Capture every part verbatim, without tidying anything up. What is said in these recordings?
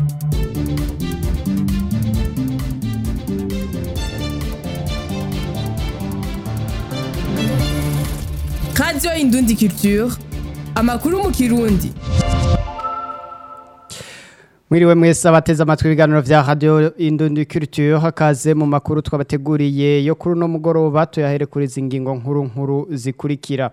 Radio Indundi Culture, amakuru mu Kirundi. Mwiriwe mwese abateze amatwi ibiganiro vya Radio Indundi Culture, hakaze mu makuru twabateguriye yo kuri no mugoroba tuyaherekuriza ingingo nkuru nkuru zikurikira.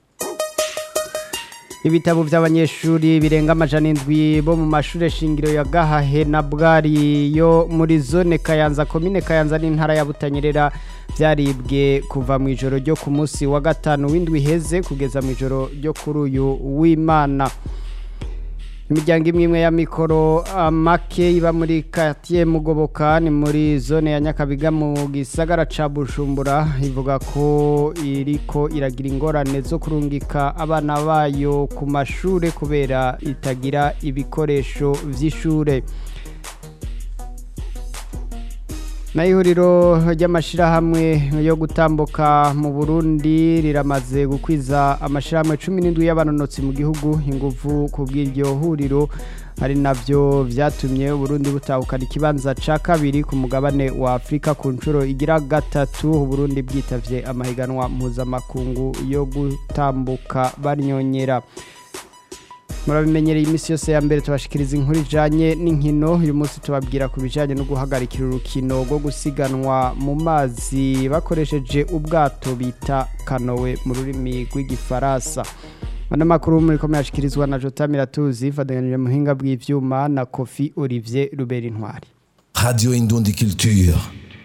Ibitabo vy'abanyeshuri birenga amajana indwi bo mu mashure shingiro ya Gahahe na Bwari yo muri zone Kayanza komine Kayanza n'intara ya Butanyerera vyaribwe kuva mu ijoro ryo ku munsi wa gatanu w'indwi heze kugeza mu ijoro ryo kuri uyu w'Imana. Imiryango imwe imwe ya mikoro make iba muri quartier Mugoboka ni muri zone ya Nyakabiga mu gisagara ca Bujumbura ivuga ko iriko iragira ingorane zo kurungika abana bayo ku mashure kubera itagira ibikoresho vy'ishure. Na ihuriro ry'amashirahamwe yo gutambuka mu Burundi riramaze gukwiza amashirahamwe cumi n'indwi y'abanonotsi mu gihugu inguvu kubw'iryo huriro ari navyo vyatumye Burundi butahukana ikibanza ca kabiri ku mugabane wa Afrika ku ncuro igira gatatu Burundi bwitavye amahiganwa mpuzamakungu yo gutambuka banyonyera. Murabimenyereye imisi yose ya mbere tubashikiriza inkuru ijanye n'inkino uyu munsi tubabwira ku bijanye no guhagarikira urukino rwo gusiganwa mu mazi bakoresheje ubwato bita kanowe mu rurimi rw'igifaransa. Ana makuru muri ko yashikirizwa na Jota Miratuzi fadanganije muhinga bw'ivyuma na Kofi Olivier Ruberi Ntwari. Radio Indundi Culture.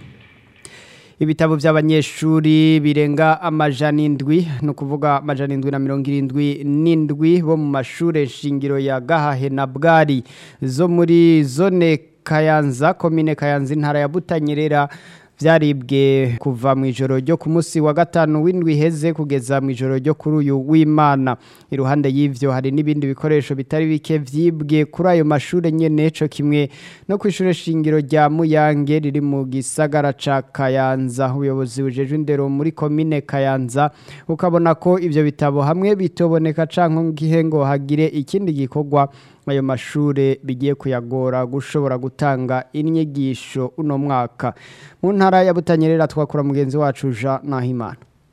Ibitabo vy'abanyeshuri birenga amajana indwi no kuvuga amajana indwi na mirongo irindwi n'indwi bo mu mashure shingiro ya Gahahe na Bwari zo muri zone Kayanza komine Kayanza intara ya Butanyerera vyaribwe kuva mu ijoro ryo ku munsi wa gatanu w'indwi heze kugeza mu ijoro ryo kuri uyu w'Imana. Iruhande y'ivyo hari n'ibindi bikoresho bitari bike vyibwe kuri ayo mashure nyene co kimwe no kwishure shingiro rya Muyange riri mu gisagara ca Kayanza. Ubuyobozi bujejwe indero muri komine Kayanza ukabona ko ivyo bitabo hamwe bitoboneka canke ngihengo hagire ikindi gikorwa ayo mashure bigiye kuyagora gushobora gutanga inyigisho uno mwaka. Mu ntara ya Butanyerera twakura mugenzi wacu Jean Nahimana.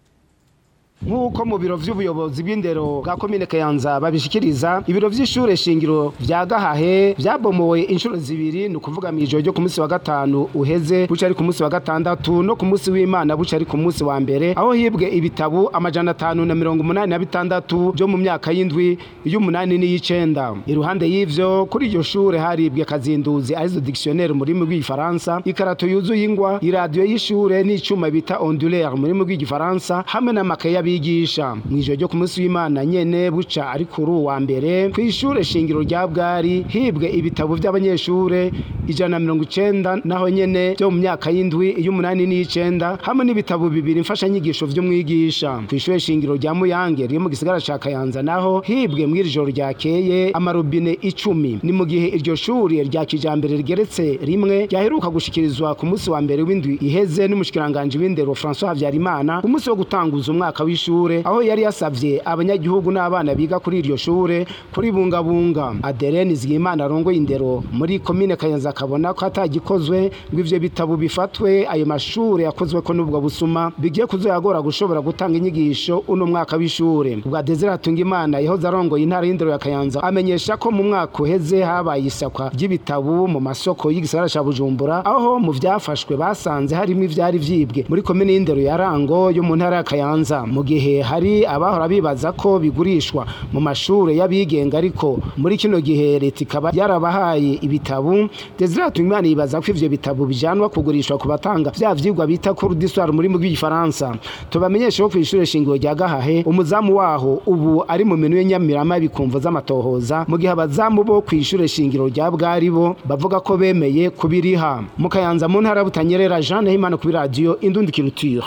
Nkuko mu biro vy'ubuyobozi bw'indero bwa komine Kayanza babishikiriza ibiro vy'ishure shingiro vya Gahahe vyabomowe inshuro zibiri no kuvuga mu ijoro ryo ku munsi wa gatanu uheze buca ari ku munsi wa gatandatu no ku munsi w'Imana buca ari ku munsi wa mbere aho hibwe ibitabu amajana atanu na mirongo umunani na bitandatu byo mu myaka y'indwi y'umunani n'iyicenda. Iruhande y'ivyo kuri iryo shure haribwe kazinduzi arizo dictionnaire muri mu rw'igifaransa, ikarato yuzuye ingwa, iradio y'ishure n'icuma bita ondulaire muri mu rw'igifaransa hamwe na makaye bigisha. Mwijoro ryo ku munsi w'Imana nyene buca ari kuri uwa mbere kwishure shingiro rya Bwari hibwe ibitabo by'abanyeshure ijana na mirongo icenda naho nyene byo mu myaka y'indwi y'umunani n'icenda hamwe n'ibitabo bibiri mfasha nyigisho vy'umwigisha. Kwishure shingiro rya Muyange riri mu gisagara ca Kayanza naho hibwe mw'iri joro ryakeye amarobine icumi. Ni mu gihe iryo shure rya kijambere rigeretse rimwe ryaheruka gushikirizwa ku munsi wa mbere w'indwi iheze n'umushikiranganje w'indero François Havyarimana ku munsi wo gutanguza umwaka ishure aho yari yasavye abanyagihugu n'abana biga kuri iryo shure kuri bunga bunga. Adereni Zigimana arongo indero muri komine Kayanza akabona ko atagikozwe ngo ivyo bitabo bifatwe ayo mashure yakozwe ko n'ubwo busuma bigiye kuzoyagora gushobora gutanga inyigisho uno mwaka w'ishure. Ubwa Desire Tungimana yahoze arongo intara y'indero ya Kayanza amenyesha ko mu mwaka uheze habaye isakwa ry'ibitabo mu masoko y'igisagara ca Bujumbura aho mu vyafashwe basanze harimo ivyari vyibwe muri komine y'indero ya Rango yo mu ntara ya Kayanza. Mu gihe hari abahora bibaza ko bigurishwa mu mashure y'abigenga ariko muri kino gihe leta ikaba yarabahaye ibitabu. Desire Tungimana yibaza ko ivyo bitabo bijanwa kugurishwa ku batanga vya vyigwa bita cours d'histoire muri mu rw'igifaransa. Tubamenyeshe ko kwishure shingiro rya Gahahe umuzamu waho ubu ari mu menu y'Nyamirama bikumva z'amatohoza mu gihe abazamu bo kwishure shingiro rya Bwari bo bavuga ko bemeye kubiriha. Mu Kayanza mu ntara Butanyerera Jean Nahimana ku radio Indundi Culture.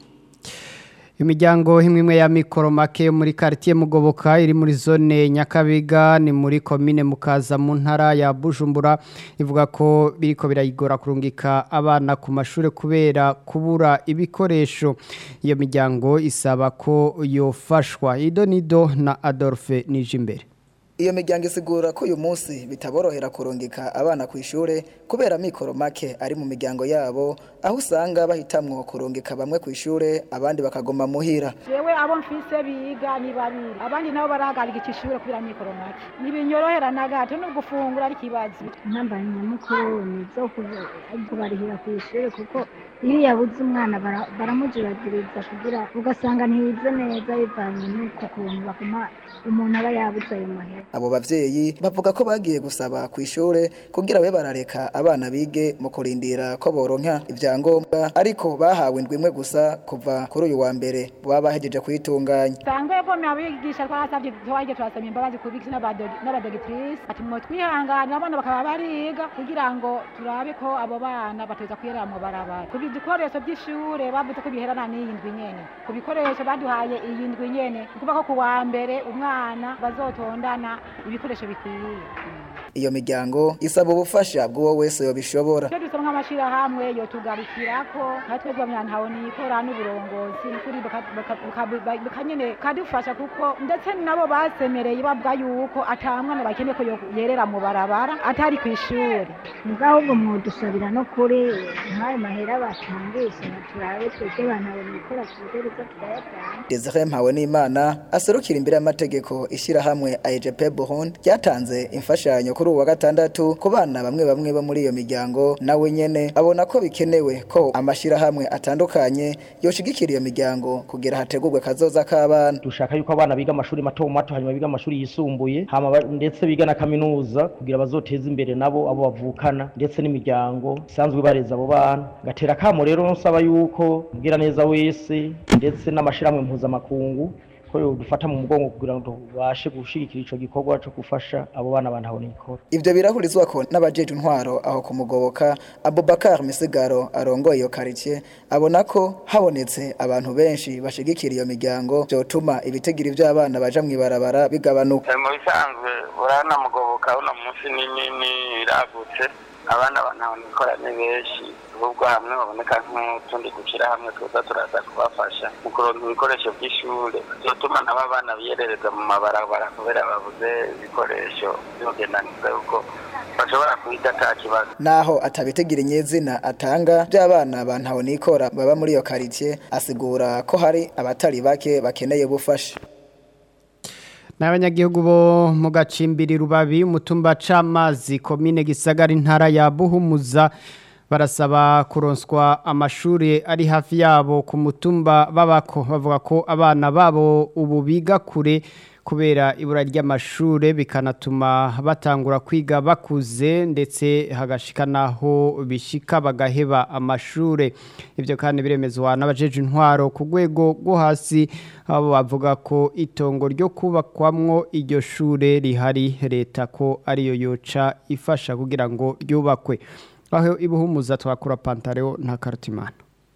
Imiryango himwe ya mikoro make muri quartier Mugoboka iri muri zone Nyakabiga ni muri commune Mukaza mu ntara ya Bujumbura ivuga ko biriko birayigora kurungika abana ku mashure kubera kubura ibikoresho. Iyo miryango isaba ko yofashwa. Idonido na Adolphe Nijimbere. Iyo miryango isigura ko uyu munsi bitaborohera kurungika abana ku ishure kubera mikoro make ari mu miryango yabo, aho usanga bahitamwo kurungika bamwe ku ishure abandi bakagoma muhira. Jewe abo mfise biga ni babiri, abandi nabo barahagarika ishure kubera mikoro make. Nibinyorohera na gato no gufungura ari kibazo. Ntambanye mukuru ni zo kubarihira ku ishure kuko iyo yabuze umwana baramujiragiriza kugira ugasanga ntiyize neza bivanye n'uko kuntu bakuma umuntu aba yabuze ayo mahera. Abo bavyeyi bavuga ko bagiye gusaba ku ishure kugira babe barareka abana bige mu kurindira ko boronka ivyangombwa, ariko bahawe indwi imwe gusa kuva kuri uyu wa mbere baba bahejeje kuyitunganya. Sangwe ko mwabigisha twarasavye twaje turasaba imbabazi ku bigisi n'abadogitrise ati mwo twihangana abana bakaba bariga kugira ngo turabe ko abo bana batoza kwera mu barabara. Ku bikoresho by'ishure bavuze ko biherana n'iyindwi nyene, ku bikoresho baduhaye iyindwi nyene kuva ko ku wa mbere umwana bazotondana ibikoresho bikwiye. Iyo miryango isaba ubufasha bw'uwo wese yobishobora. Cyo dusaba nk'amashira hamwe yo tugarukirako natwe rwamya ntaho nikora n'uburongozi n'ukuri bakanyene kadufasha kuko ndetse nabo basemereye bavuga yuko atamwana bakeneye ko yerera mu barabara atari ku ishuri. Mugaho ubwo mwodusabira no kuri ntayo mahera batangisha turabe twese bana nikora kugereza tuyatanga. Desire Mpawenimana aserukira imbere y'amategeko ishira hamwe A J P Burundi ryatanze imfashanyo kuri uwa gatandatu ku bana bamwe bamwe bo muri iyo miryango, nawe nyene abona ko bikenewe ko amashira hamwe atandukanye yoshigikira iyo miryango kugira hategurwe kazoza k'abana. Dushaka yuko abana biga amashuri mato mato hanyuma biga amashuri yisumbuye hama ndetse biga na kaminuza kugira bazoteza imbere nabo abo bavukana ndetse n'imiryango isanzwe bareza abo bana. Gatera kamo rero nsaba yuko kugira neza wese ndetse n'amashirahamwe mpuzamakungu ko dufata mu mugongo kugira ngo tubashe gushigikira ico gikorwa cyo gufasha abo bana bantaho nikora. Ivyo birahurizwa ko n'abajeje intwaro aho kumugoboka. Abubakar Misigaro arongoye iyo quartier abona ko habonetse abantu benshi bashigikira iyo miryango byotuma ibitegiro by'abana baja mwibarabara bigabanuka. Mu bisanzwe urana mugoboka uno munsi nini iragutse abana bantaho nikora ni benshi ubwo hamwe baboneka nk'utundi gukira hamwe tuza turaza kubafasha mu kuronka ibikoresho by'ishure byotuma n'abana biyerereza mu mabarabara kubera babuze ibikoresho byogendanizwa uko bashobora kwiga ata kibazo. Naho atabitegera inyezina atanga by'abana bantaho nikora baba muri iyo quartier asigura ko hari abatari bake bakeneye bufasha. N'abanyagihugu bo mu gacimbiri Rubabi umutumba c'amazi komine Gisagara intara ya Buhumuza barasaba kuronswa amashuri ari hafi yabo ku mutumba babako bavuga ko abana babo ubu biga kure kubera ibura ry'amashure bikanatuma batangura kwiga bakuze ndetse hagashikanaho bishika bagaheba amashure. Ivyo kandi biremezwa n'abajeje intwaro ku rwego rwo hasi abo bavuga ko itongo ryo kubakwamwo iryo shure rihari leta ko ariyo yoca ifasha kugira ngo ryubakwe. Aho Ibuhumuza twakura Pantareo nta Karutimana.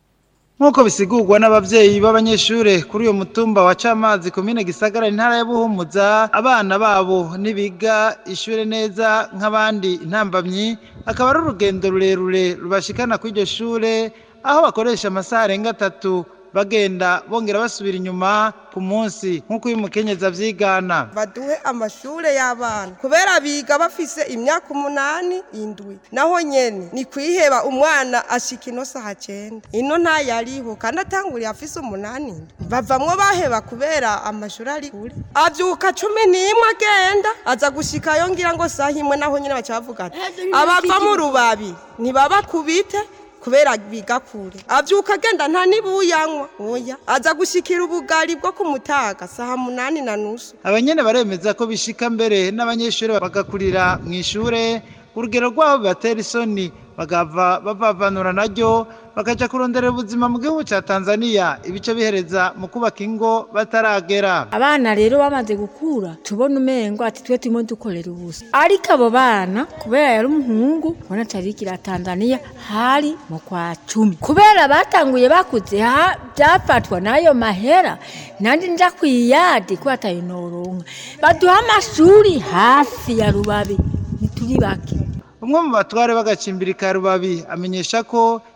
Nkuko bisigurwa n'abavyeyi b'abanyeshure kuri uyo mutumba wa Camazi komine Gisagara intara ya Buhumuza, abana babo nibiga ishure neza nk'abandi intambamyi, akaba ari urugendo rurerure rubashikana kuri iryo shure aho bakoresha amasaha arenga atatu bagenda bongera basubira inyuma ku munsi nkuko uyu mukenyeza vyigana. Baduhe amashure y'abana kubera biga bafise imyaka umunani indwi, naho nyene ni kwiheba umwana ashika ino saha cenda ino nta yariho kandi atanguriye afise umunani bavamwo baheba kubera amashuri ari kure. Avyuka cumi n'imwe agenda aza gushikayo ngira ngo saha imwe, naho nyene bacavuga abava mu Rubabi ntibabakubite kubera biga kure. Avyuka agenda nta nibuyanywa oya aza gushikira ubugari bwo kumutaga saha munani na nusu. Abanyene baremeza ko bishika mbere n'abanyeshure bagakurira mu ishure urugero rwabo batera isoni bagava bavanura naryo bakaja kurondera ubuzima mu gihugu ca Tanzania ibice bihereza mu kubaka ingo bataragera. Abana rero bamaze gukura tubona umengo ati twe timo dukorera ubusa, ariko abo bana kubera yari umuhungu bona tarikira Tanzania hari mu kwa cumi kubera batanguye bakuze ha byafatwa nayo mahera nandi nja kwiyadi ko atayinoronka baduha amashuri hafi ya Rubabi nituri bake. Umwe mu batware bagacimbirika Rubabi amenyesha ko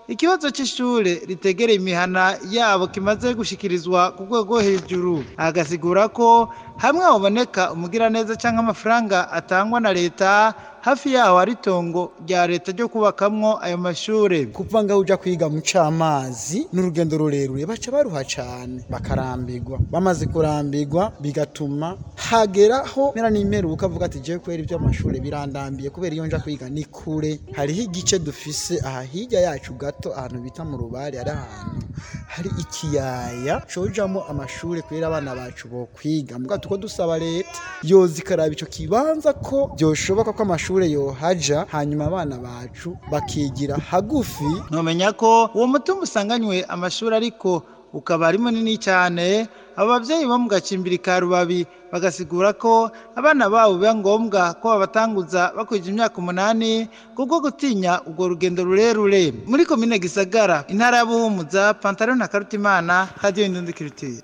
ikibazo c'ishure ritegereye imihana yabo kimaze gushikirizwa ku rwego hejuru agasigura ko hamwe haboneka umugiraneza canke amafaranga atangwa na leta hafi yaho hari itongo rya leta ryo kubakamwo ayo mashure kuva ngaho uja kwiga mu camazi n'urugendo rurerure baca baruha cane bakarambirwa bamaze kurambirwa bigatuma hageraho mera n'imperuka avuga ati je kwera ibyo amashure birandambiye kubera iyo nja kwiga ni kure hariho igice dufise aha hirya yacu gato ahantu bita mu rubari ari ahantu hari ikiyaya cojamo amashure kwera abana bacu bo kwiga muga tuko dusaba leta yoza ikaraba ico kibanza ko byoshoboka ko amashure yohaja hanyuma abana bacu bakigira hagufi. Nomenya ko uwo mutumba usanganywe amashuri ariko ukaba ari munini cyane abo bavyeyi bo mu gacimbiri ka Rubabi bagasigura ko abana babo biba ngombwa ko babatanguza bakwije imyaka umunani kubwo gutinya ubwo rugendo rurerure. Muri komine Gisagara intara ya Buhumuza, Pantalon na Karutimana, Radio Indundi Culture.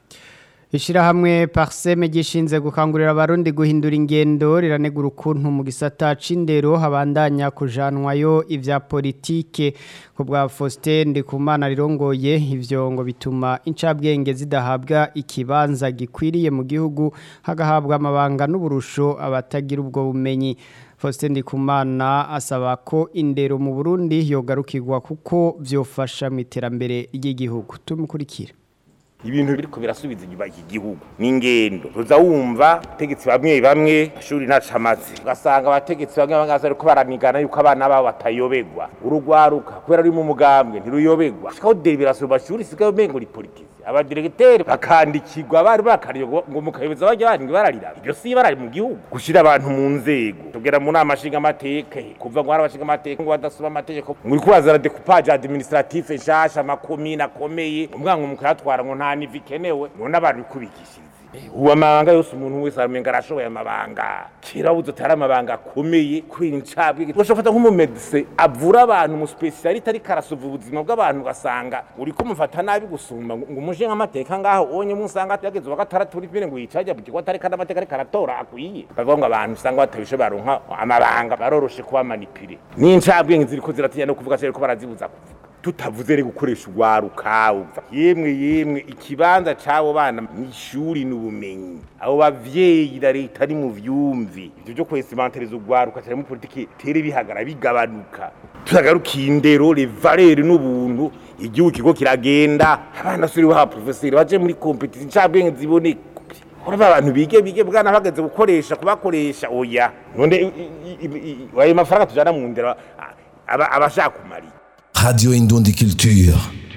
Ishirahamwe Parseme gishinze gukangurira abarundi guhindura ingendo riranegura ukuntu mu gisata c'indero habandanya kujanwayo ivya politike ko bwa Faustin Ndikumana rirongoye ivyo ngo bituma incabwenge zidahabwa ikibanza gikwiriye mu gihugu hagahabwa amabanga n'uburusho abatagira ubwo bumenyi. Faustin Ndikumana asaba ko indero mu Burundi yogarukirwa kuko vyofasha mu iterambere ry'igihugu. Tumukurikira. Ibintu biriko birasubiza inyuma iki gihugu n'ingendo tuzawumva tegetsi bamwe bamwe ashuri nacamaze ugasanga abategetsi bamwe bangaza ariko baranigana yuko abana babo batayobegwa urugwaruka kubera ari mu mugambwe ntiruyobegwa shikaho delibirasiyo bashuri sigaye mengo ni politiki abadiregiteri bakandikirwa bari bakariyo ngo mukayobeza bajya bari bararira ibyo si barari mu gihugu gushira abantu mu nzego tugera mu nama nshinga amateka kuva ngo arabashinga amateka ngo badasuba amategeko muri kubazana decoupage administratif nshasha amakomine akomeye umwango mukayatwara ngo nta nivikenewe none abantu kubikishiriza uwa mabanga yose umuntu wese aramenga arashoboye amabanga kira uzotara amabanga akomeye kwincabwe ushofata nk'umumedise avura abantu mu speciality ari karasuva ubuzima bw'abantu gasanga uri kumufata nabi gusumba ngo umuje nk'amateka ngaho onye musanga yageze wa gatandatu uri bine ngo yicaje bukiko atari kandi amateka ari karatora akwiye bavuga ngo abantu usanga batabishe baronka amabanga baroroshe kuba manipule n'incabwe ziriko ziratinya no kuvuga cyane ko barazibuza kuvuga tutavuze re gukoresha ugwaruka uva yemwe yemwe ikibanza cabo bana mw'ishuri n'ubumenyi abo bavyeyi da leta ari mu vyumvi ivyo byo kwesimanteriza ugwaruka cyane mu politiki tere bihagara bigabanuka turagarukiye indero le valeur n'ubuntu igihugu kigo kiragenda abana suri ba professeur baje muri competition cyabwenge ziboneka uraba abantu bige bige bwana bageze gukoresha kubakoresha oya none waye mafaranga tujana mu ndero abashaka kumari Radio Indundi Culture.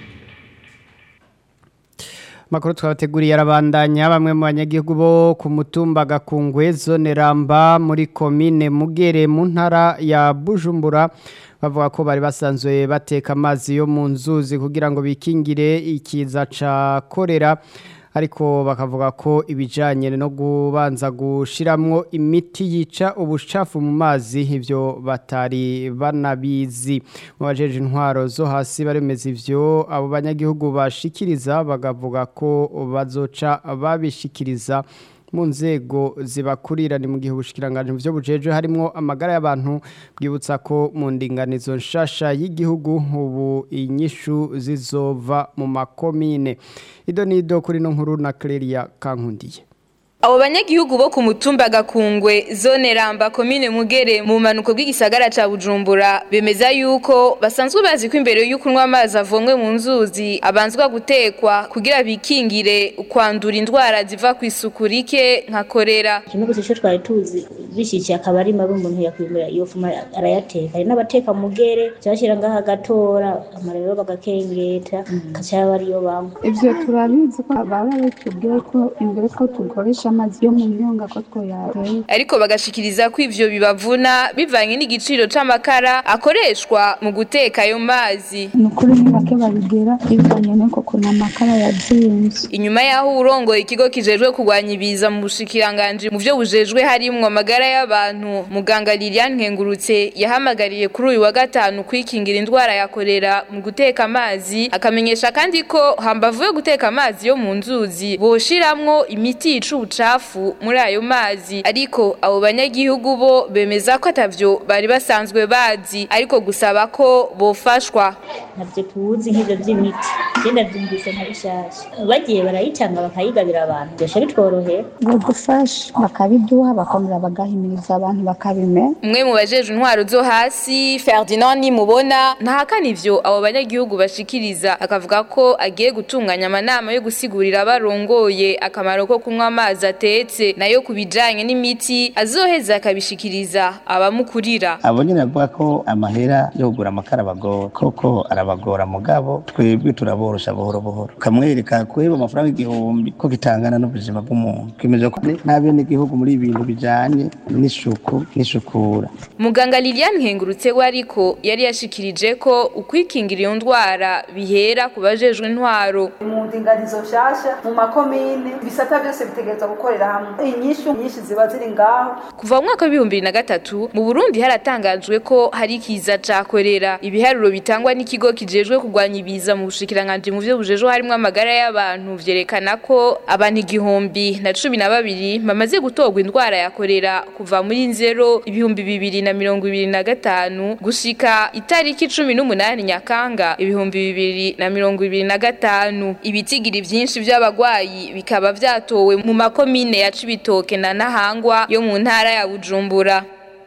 Makuru twabateguriye arabandanya bamwe mu banyagihugu bo ku mutumba Gakungwe zone Ramba muri komine Mugere mu ntara ya Bujumbura bavuga ko bari basanzwe bateka amazi yo mu nzuzi kugira ngo bikingire ikiza ca korera ariko bakavuga ko ibijanye no gubanza gushiramwo imiti yica ubushafu mu mazi ivyo batari banabizi mu bajeje intwaro zo hasi baremeza ivyo abo banyagihugu bashikiriza bagavuga ko bazoca babishikiriza mu nzego zibakurira ni mu gihe ubushikiranganje byo bujeje harimo amagara y'abantu bwibutsa ko mu ndinganizo nshasha y'igihugu ubu inyishu zizova mu makomine ido nido kuri no nkuru na Clelia Kankundiye. Abo banyagihugu bo ku mutumba Gakungwe zone Ramba komine Mugere mu manuko bw'igisagara ca Bujumbura bemeza yuko basanzwe bazi ko imbere y'ukunwa amazi avomwe mu nzuzi abanzwa gutekwa kugira bikingire kwandura indwara ziva ku isuku rike nka korera. Kimwe gusa cyo twari tuzi bishikiye akabari mabi umuntu yakwimura iyo fuma arayateka ari n'abateka Mugere cyashira ngaha gatora amarero bagakengeta kacaba ariyo bamwe. Ivyo turabizi ko baba batubwiye ko imbere ko tugoresha amazi yo mu myonga ko twoyareye ariko bagashikiriza ko ivyo bibavuna bivanye n'igiciro c'amakara akoreshwa mu guteka ayo mazi nukuri nibake babigera bivanye n'uko kuna amakara yazimvye. Inyuma yaho urongoye ikigo kijejwe kurwanya ibiza mu bushikiranganje mu vyo bujejwe harimwo amagara y'abantu muganga Liliane Nkengurutse yahamagariye kuri uyu wa gatanu kwikingira indwara ya korera mu guteka amazi akamenyesha kandi ko hambavu yo guteka amazi yo mu nzuzi boshiramwo imiti yica imicafu muri ayo mazi ariko abo banyagihugu bo bemeza ko atavyo bari basanzwe bazi ariko gusaba ko bofashwa. Navyo tuzi nk'ivyo vy'imiti genda vyumvise nka bishasha bagiye barayitanga bakayigabira abantu byosha bitworohera bagufasha bakabiduha bakomera bagahimiriza abantu bakabime. Umwe mu bajeje intwaro zo hasi Ferdinand Nimubona ntahakana ivyo abo banyagihugu bashikiriza akavuga ko agiye gutunganya amanama yo gusigurira abarongoye akamaro ko kunywa amazi atetse nayo kubijanye n'imiti azoheza akabishikiriza abamukurira. Abo nyene bavuga ko amahera yo kugura amakara bagora koko arabagora mugabo twebwe turaborosha buhoro buhoro kamwereka kweba amafaranga igihumbi ko kitangana n'ubuzima bw'umuntu kimeje ko nabene igihugu muri ibintu bijanye n'isuku n'isukura. Muganga Liliane Nkengurutse wariko yari yashikirije ko ukwikingira iyo ndwara bihera kubajejwe intwaro mu ndinganizo shasha mu makomine bisata byose bitegerezwa gukorera hamwe inyishu nyinshi ziba ziri ngaho. Kuva mu mwaka wa bibiri na gatatu mu Burundi haratangajwe ko hari kiza ca kolera. Ibiharuro bitangwa n'ikigo kijejwe kugwanya ibiza mu bushikiranganje mu byo bujejwe harimo amagara y'abantu vyerekana ko abantu igihumbi na cumi na babiri bamaze gutogwa indwara ya kolera kuva muri nzero ibihumbi bibiri na mirongo ibiri na gatanu gushika itariki cumi n'umunani Nyakanga ibihumbi bibiri na mirongo ibiri na gatanu. Ibitigiri vyinshi by'abagwayi bikaba vyatowe mu makomine ya Cibitoke na Nahangwa yo mu ntara ya Bujumbura.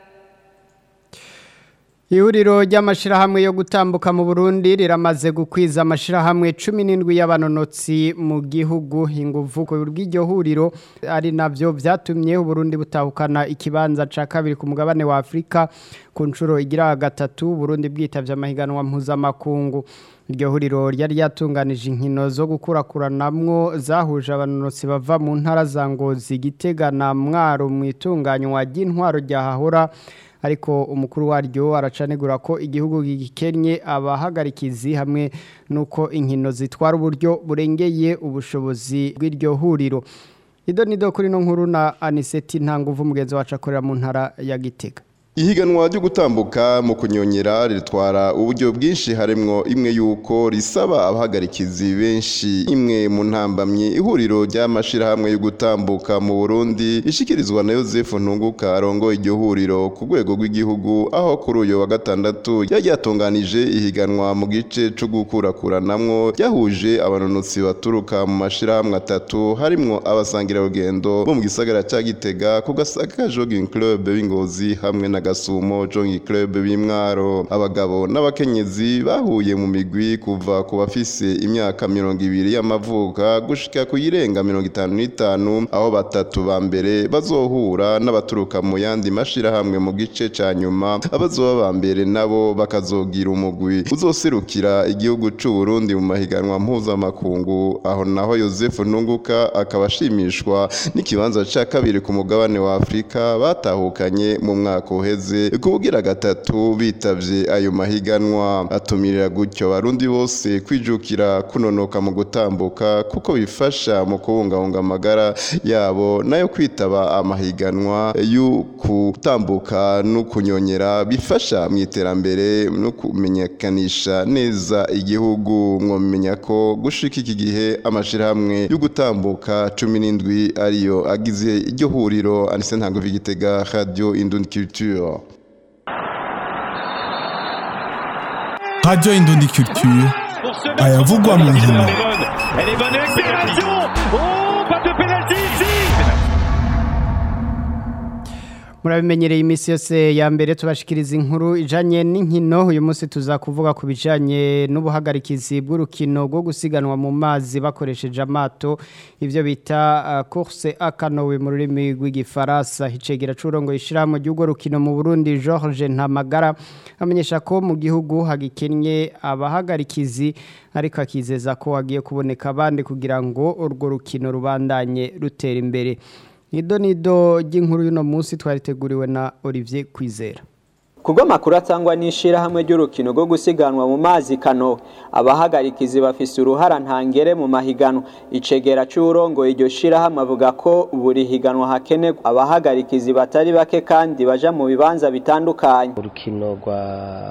Ihuriro ry'amashirahamwe yo gutambuka mu Burundi riramaze gukwiza amashirahamwe cumi n'indwi y'abanonotsi mu gihugu. Inguvu ku bw'iryo huriro ari navyo vyatumye Burundi butahukana ikibanza ca kabiri ku mugabane wa Afrika ku ncuro igira gatatu Burundi bwitavye amahiganwa mpuzamakungu. Iryo huriro ryari yatunganije inkino zo gukurakuranamwo zahuje abanonotsi bava mu ntara za Ngozi, Gitega na Mwaro mu itunganywa ry'intwaro rya hahora ariko umukuru waryo aracanegura ko igihugu gikenye abahagarikizi hamwe nuko inkino zitwara uburyo burengeye ubushobozi bw'iryo huriro. Ido nido kuri no nkuru na Aniseti Ntanguvu mugenzi wacu akorera mu ntara ya Gitega. Ihiganwa ryo gutambuka mu kunyonyera ritwara uburyo bwinshi haremwo imwe yuko risaba abahagarikizi benshi. Imwe mu ntambamye ihuriro ry'amashirahamwe yo gutambuka mu Burundi ishikirizwa na Joseph Ntunguka arongo iryo huriro ku rwego rw'igihugu aho kuri uyo wa gatandatu yagiyatunganije ihiganwa mu gice cyo gukurakuranamwo yahuje abanonotsi baturuka mu mashirahamwe atatu harimwo abasangira rugendo bo mu gisagara ca Gitega ku Gasaka Jogging Club b'Ingozi hamwe na Gasumo Jogging Club b'Imwaro. Abagabo n'abakenyezi bahuye mu migwi kuva ku bafise imyaka mirongo ibiri y'amavuka gushika ku yirenga mirongo itanu n'itanu aho batatu ba mbere bazohura n'abaturuka mu yandi mashirahamwe mu gice ca nyuma. Abazoba ba mbere nabo bakazogira umugwi uzoserukira igihugu c'u Burundi mu mahiganwa mpuzamakungu. Aho naho Joseph Ntunguka akabashimishwa n'ikibanza ca kabiri ku mugabane wa Afrika batahukanye mu mwaka uheze kugira gatatu bitavye ayo mahiganwa. Atumirira gutyo abarundi bose kwijukira kunonoka mu gutambuka kuko bifasha mu kubungabunga amagara yabo nayo kwitaba amahiganwa yo kutambuka no kunyonyera bifasha mu iterambere no kumenyekanisha neza igihugu. Mwomenya ko gushika iki gihe amashirahamwe yo gutambuka cumi n'indwi ariyo agize iryo huriro. Anise Ntango Vigitega, Radio Indundi Culture. Radio Indundi Culture ayavugwa mu nkino. Murabimenyereye imisi yose ya mbere tubashikiriza inkuru ijanye n'inkino. Uyu munsi tuza kuvuga ku bijanye n'ubuhagarikizi bw'urukino rwo gusiganwa mu mazi bakoresheje amato, ivyo bita uh, course à canoë mu rurimi rw'igifaransa. Icegera c'urongo ishiramo ry'urwo rukino mu Burundi George Ntamagara amenyesha ko mu gihugu hagikenye abahagarikizi ariko akizeza ko hagiye kuboneka abandi kugira ngo urwo rukino rubandanye rutera imbere. Nido nido ry'inkuru y'uno munsi twariteguriwe na Olivier Kwizera. Kubwo makuru atangwa n'ishira hamwe ry'urukino rwo gusiganwa mu mazi kano, abahagarikizi bafise uruhara ntangere mu mahiganwa. Icegera c'urongo iryo shira hamwe avuga ko buri higanwa hakenerwa abahagarikizi batari bake kandi baja mu bibanza bitandukanye. Urukino rwa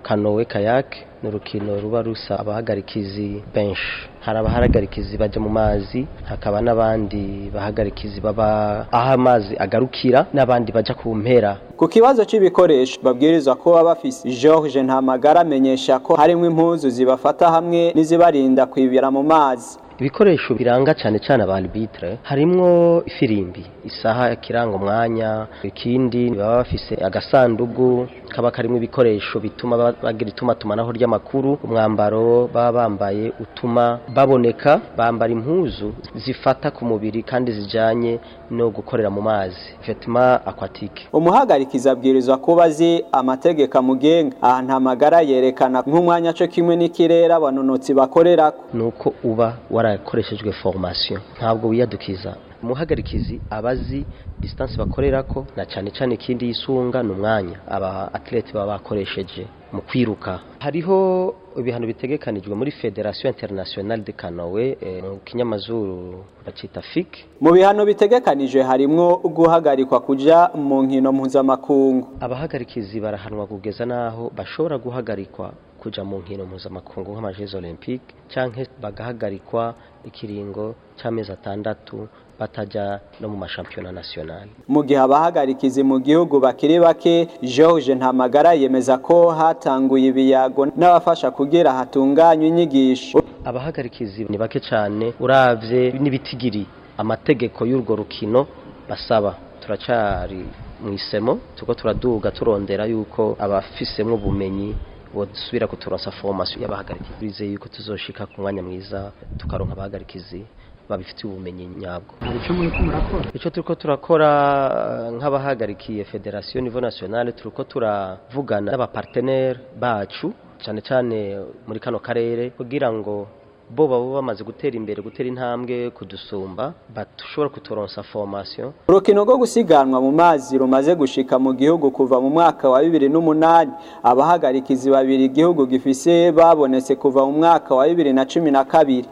kanowe kayak ni urukino ruba rusa abahagarikizi benshi hari abahagarikizi baje mu mazi hakaba n'abandi bahagarikizi baba aho amazi agarukira n'abandi baja ku mpera. Ku kibazo c'ibikoresho babwirizwa ko abafise George Ntamagara amenyesha ko harimo impuzu zibafata hamwe n'izibarinda kwibira mu mazi. Ibikoresho biranga cyane cyane abarbitre harimwo ifirimbi isaha kiranga umwanya ikindi baba bafise agasandugu kaba karimo ibikoresho bituma bagira ituma tumanaho ry'amakuru umwambaro baba bambaye utuma baboneka bambara impuzu zifata ku mubiri kandi zijanye no gukorera mu mazi vêtements aquatiques. Umuhagarikiza abwirizwa kuba azi amategeko amugenga aha Ntamagara yerekana nk'umwanya cyo kimwe n'ikirere abanonotsi bakorera nuko uba warakoreshejwe formation ntabwo wiyadukiza. Umuhagarikizi abazi distance bakorerako na cyane cyane ikindi yisunga n'umwanya aba athlete baba bakoresheje mu kwiruka. Hariho ibihano bitegekanijwe muri Federation Internationale de Canoë eh, mu kinyamazuru bacita F I C. Mu bihano bitegekanijwe harimwo guhagarikwa kuja mu nkino mpuzamakungu. Abahagarikizi barahanwa kugeza naho bashobora guhagarikwa kuja mu nkino mpuzamakungu nk'amajezi Olympique canke bagahagarikwa ikiringo c'amezi atandatu bataja no mu mashampiyona national. Mu gihe abahagarikizi mu gihugu bakiri bake George Ntamagara yemeza ko hatanguye ibiyago n'abafasha kugira hatunganywe inyigisho. Abahagarikizi ni bake cyane uravye nibitigiri amategeko y'urwo rukino basaba turacari mu isemo tuko turaduga turondera yuko abafisemwe ubumenyi bodusubira kuturonsa formation y'abahagarikizi bizeye yuko tuzoshika ku mwanya mwiza tukaronka abahagarikizi babifitiye ubumenyi nyabwo. Ico muri kumurakora ico turiko turakora nk'abahagarikiye Federation Niveau Nationale turiko turavugana n'abapartenaire bacu cyane cyane muri kano karere kugira ngo bo babo bamaze gutera imbere gutera intambwe kudusumba batushobora kutoronsa formation. Urukino rwo gusiganwa mu mazi rumaze gushika mu gihugu kuva mu mwaka wa bibiri n'umunani abahagarikizi babiri igihugu gifise babonetse kuva mu mwaka wa bibiri na cumi na kabiri.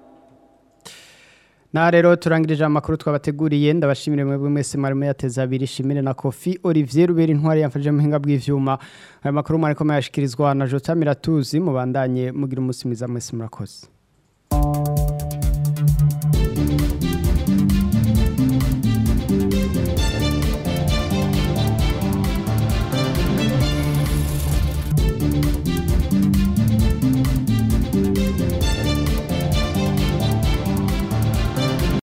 Na rero turangirije amakuru twabateguriye ndabashimire mwebwe mwese marimo yateza abiri shimire na Kofi Olivier Ruberi ntwari yamfaje muhinga bw'ivyuma. Aya makuru mwariko mayashikirizwa na Jota Miratuzi mubandanye mugira umunsi mwiza mwese murakoze.